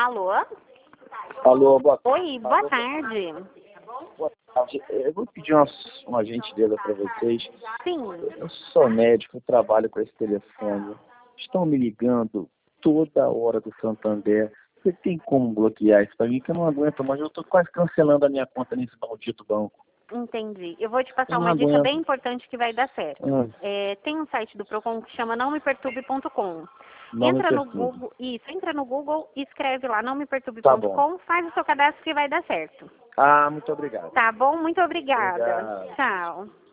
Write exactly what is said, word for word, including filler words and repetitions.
Alô? Alô, boa Oi, boa Alô, tarde. boa tarde. Eu vou pedir uma, uma gentileza para vocês. Sim. Eu sou médico, eu trabalho com esse telefone. Estão me ligando toda hora do Santander. Você tem como bloquear isso para mim? Que eu não aguento mais. Eu estou quase cancelando a minha conta nesse maldito banco. Entendi. Eu vou te passar Eu não uma dica aguento. bem importante que vai dar certo. Hum. É, tem um site do Procon que chama não me perturbe ponto com. Não me Entra no perturbe. Google, isso, entra no Google e escreve lá não me perturbe Tá ponto bom. com, faz o seu cadastro que vai dar certo. Ah, muito obrigado. Tá bom? Muito obrigada. Obrigado. Tchau.